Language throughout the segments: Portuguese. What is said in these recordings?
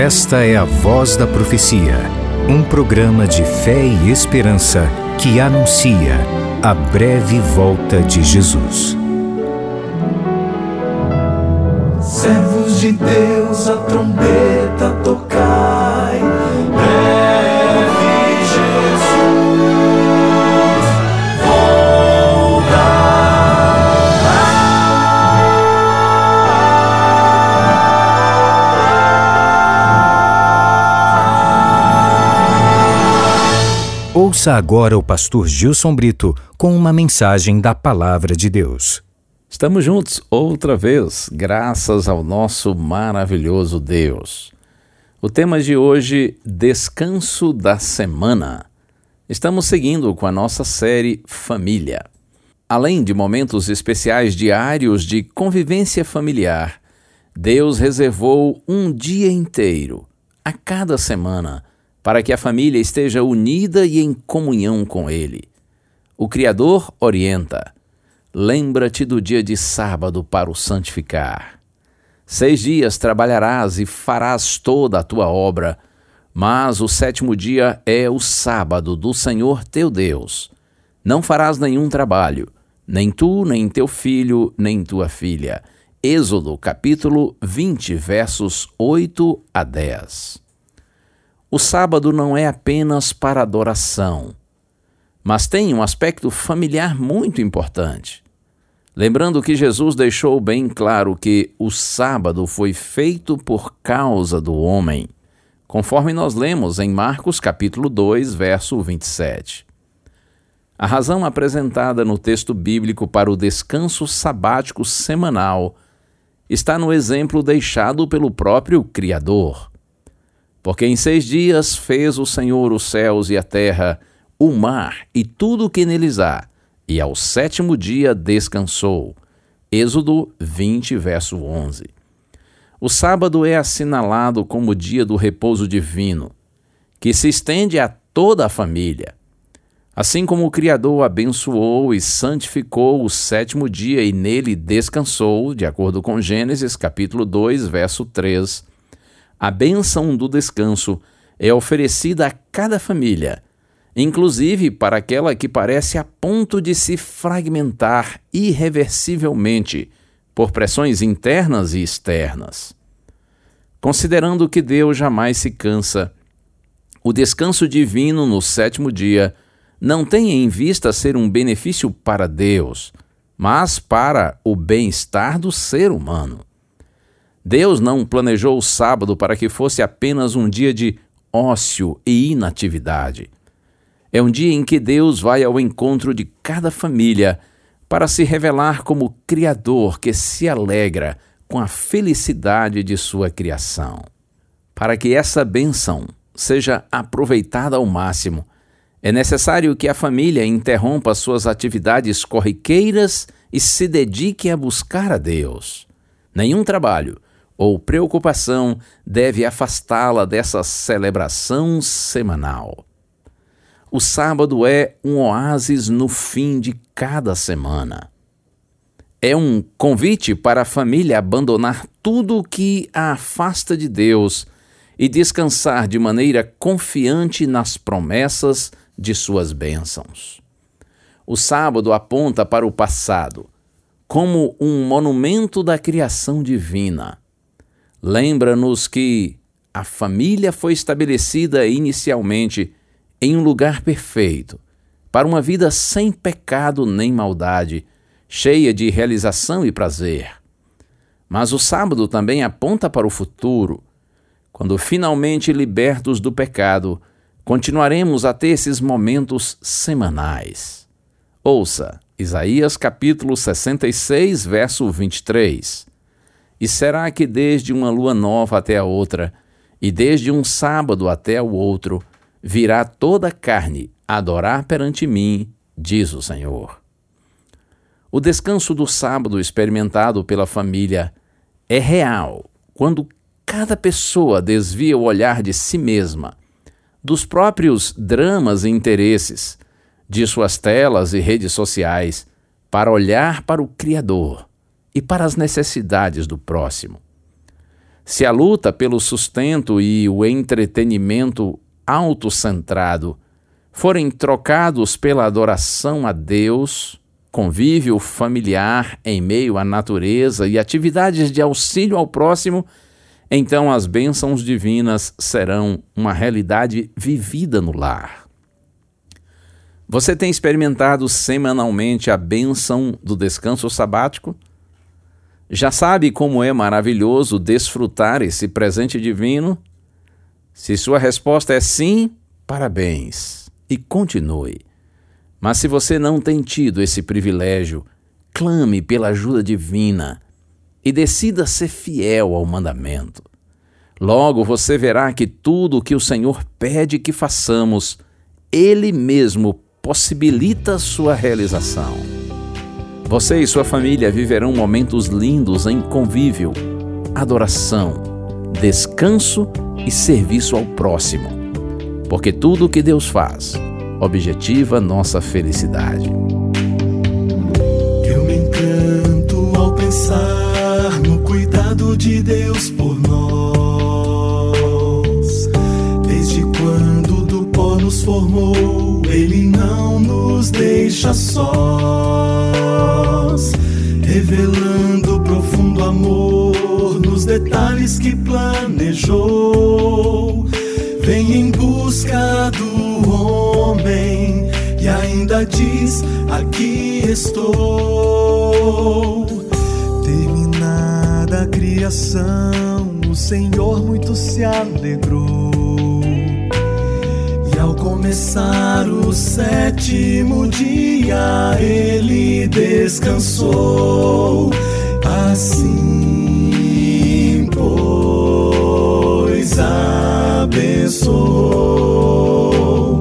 Esta é a Voz da Profecia, um programa de fé e esperança que anuncia a breve volta de Jesus. Servos de Deus, a trombeta tocai, breve Jesus Ouça agora o pastor Gilson Brito com uma mensagem da Palavra de Deus. Estamos juntos outra vez, graças ao nosso maravilhoso Deus. O tema de hoje, Descanso da Semana. Estamos seguindo com a nossa série Família. Além de momentos especiais diários de convivência familiar, Deus reservou um dia inteiro, a cada semana, para que a família esteja unida e em comunhão com Ele. O Criador orienta: lembra-te do dia de sábado para o santificar. 6 dias trabalharás e farás toda a tua obra, mas o 7º dia é o sábado do Senhor teu Deus. Não farás nenhum trabalho, nem tu, nem teu filho, nem tua filha. Êxodo capítulo 20, versos 8 a 10. O sábado não é apenas para adoração, mas tem um aspecto familiar muito importante. Lembrando que Jesus deixou bem claro que o sábado foi feito por causa do homem, conforme nós lemos em Marcos capítulo 2, verso 27. A razão apresentada no texto bíblico para o descanso sabático semanal está no exemplo deixado pelo próprio Criador. Porque em 6 dias fez o Senhor os céus e a terra, o mar e tudo o que neles há, e ao 7º dia descansou. Êxodo 20, verso 11. O sábado é assinalado como o dia do repouso divino, que se estende a toda a família. Assim como o Criador abençoou e santificou o 7º dia e nele descansou, de acordo com Gênesis capítulo 2, verso 3, a bênção do descanso é oferecida a cada família, inclusive para aquela que parece a ponto de se fragmentar irreversivelmente por pressões internas e externas. Considerando que Deus jamais se cansa, o descanso divino no 7º dia não tem em vista ser um benefício para Deus, mas para o bem-estar do ser humano. Deus não planejou o sábado para que fosse apenas um dia de ócio e inatividade. É um dia em que Deus vai ao encontro de cada família para se revelar como Criador que se alegra com a felicidade de sua criação. Para que essa bênção seja aproveitada ao máximo, é necessário que a família interrompa suas atividades corriqueiras e se dedique a buscar a Deus. Nenhum trabalho ou preocupação deve afastá-la dessa celebração semanal. O sábado é um oásis no fim de cada semana. É um convite para a família abandonar tudo o que a afasta de Deus e descansar de maneira confiante nas promessas de suas bênçãos. O sábado aponta para o passado, como um monumento da criação divina. Lembra-nos que a família foi estabelecida inicialmente em um lugar perfeito, para uma vida sem pecado nem maldade, cheia de realização e prazer. Mas o sábado também aponta para o futuro, quando finalmente libertos do pecado, continuaremos a ter esses momentos semanais. Ouça Isaías capítulo 66, verso 23. E será que desde uma lua nova até a outra, e desde um sábado até o outro, virá toda a carne adorar perante mim, diz o Senhor. O descanso do sábado experimentado pela família é real quando cada pessoa desvia o olhar de si mesma, dos próprios dramas e interesses, de suas telas e redes sociais, para olhar para o Criador e para as necessidades do próximo. Se a luta pelo sustento e o entretenimento autocentrado forem trocados pela adoração a Deus, convívio familiar em meio à natureza e atividades de auxílio ao próximo, então as bênçãos divinas serão uma realidade vivida no lar. Você tem experimentado semanalmente a bênção do descanso sabático? Já sabe como é maravilhoso desfrutar esse presente divino? Se sua resposta é sim, parabéns e continue. Mas se você não tem tido esse privilégio, clame pela ajuda divina e decida ser fiel ao mandamento. Logo você verá que tudo o que o Senhor pede que façamos, Ele mesmo possibilita sua realização. Você e sua família viverão momentos lindos em convívio, adoração, descanso e serviço ao próximo, porque tudo o que Deus faz objetiva nossa felicidade. Eu me encanto ao pensar no cuidado de Deus por nós. Desde quando do pó nos formou, Ele não nos deixa sós, revelando profundo amor nos detalhes que planejou. Vem em busca do homem e ainda diz: aqui estou. Terminada a criação, o Senhor muito se alegrou. E ao começar o 7º dia, Ele descansou. Assim, pois, abençoou,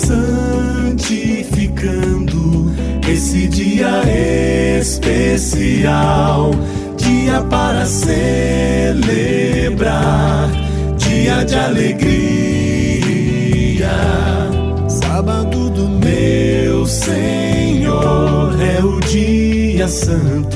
santificando esse dia especial, dia para celebrar, dia de alegria. Sábado do meu Senhor é o dia santo,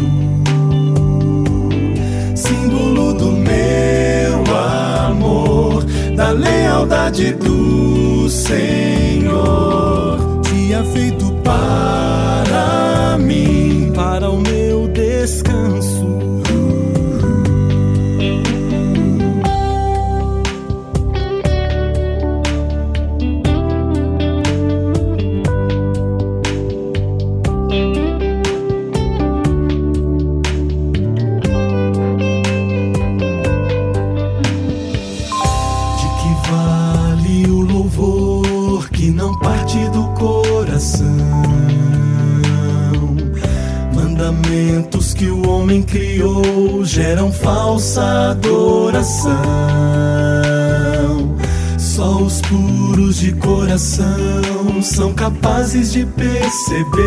símbolo do meu amor, da lealdade do Senhor. Dia feito para mim, para o meu descanso. Não parte do coração, mandamentos que o homem criou geram falsa adoração. Só os puros de coração são capazes de perceber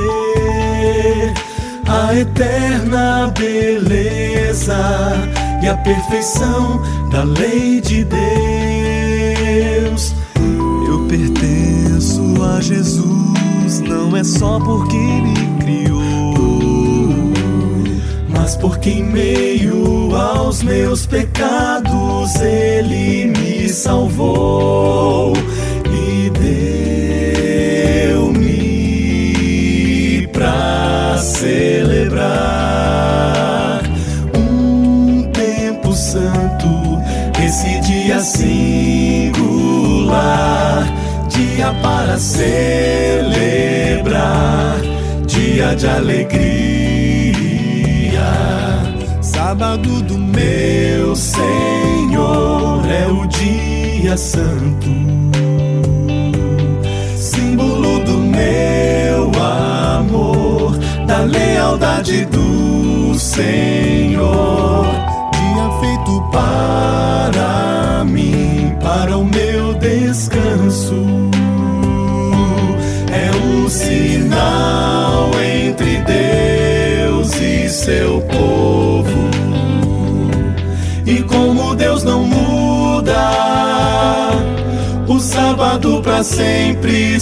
a eterna beleza e a perfeição da lei de Deus. Eu pertenço a Jesus, não é só porque me criou, mas porque em meio aos meus pecados Ele me salvou e deu-me pra celebrar um tempo santo, esse dia singular, dia para celebrar, dia de alegria. Sábado do meu Senhor é o dia santo, símbolo do meu amor, da lealdade do Senhor. Dia feito para mim, para o meu descanso. É um sinal entre Deus e seu povo. E como Deus não muda, o sábado para sempre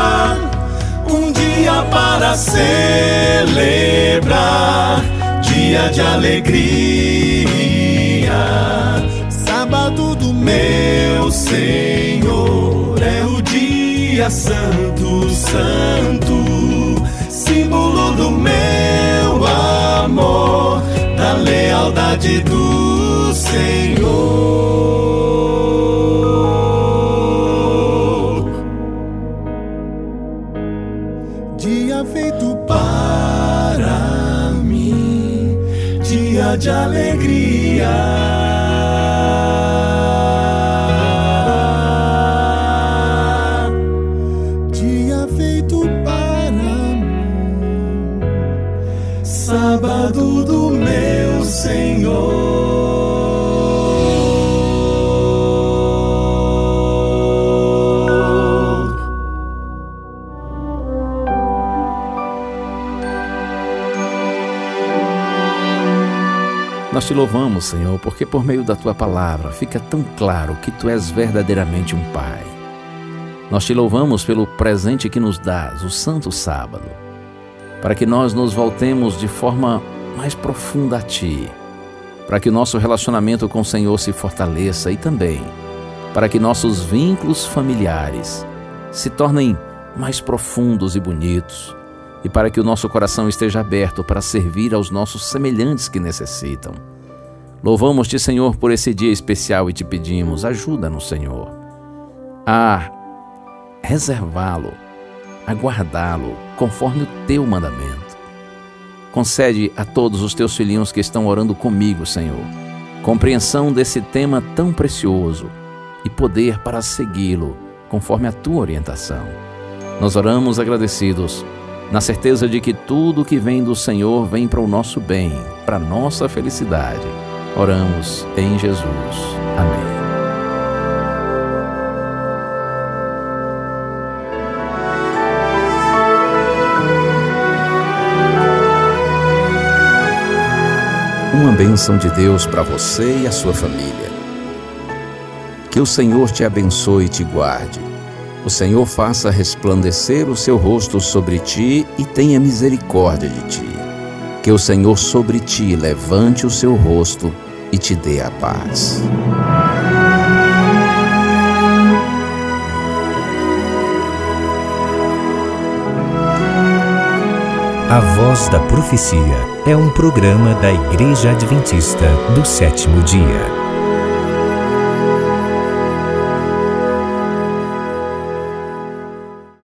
será um dia para celebrar, dia dia de alegria. Sábado do meu Senhor é o dia santo, santo, símbolo do meu amor, da lealdade do Senhor. Dia feito para mim, dia de alegria. Sábado do meu Senhor. Nós te louvamos, Senhor, porque por meio da Tua palavra fica tão claro que Tu és verdadeiramente um Pai. Nós te louvamos pelo presente que nos dás, o Santo Sábado, para que nós nos voltemos de forma mais profunda a Ti, para que o nosso relacionamento com o Senhor se fortaleça e também para que nossos vínculos familiares se tornem mais profundos e bonitos e para que o nosso coração esteja aberto para servir aos nossos semelhantes que necessitam. Louvamos-te, Senhor, por esse dia especial e te pedimos, ajuda-nos, Senhor, a reservá-lo, a guardá-lo conforme o teu mandamento. Concede a todos os teus filhinhos que estão orando comigo, Senhor, compreensão desse tema tão precioso e poder para segui-lo conforme a tua orientação. Nós oramos agradecidos, na certeza de que tudo que vem do Senhor vem para o nosso bem, para a nossa felicidade. Oramos em Jesus. Amém. Uma bênção de Deus para você e a sua família. Que o Senhor te abençoe e te guarde. O Senhor faça resplandecer o seu rosto sobre ti e tenha misericórdia de ti. Que o Senhor sobre ti levante o seu rosto e te dê a paz. A Voz da Profecia é um programa da Igreja Adventista do Sétimo Dia.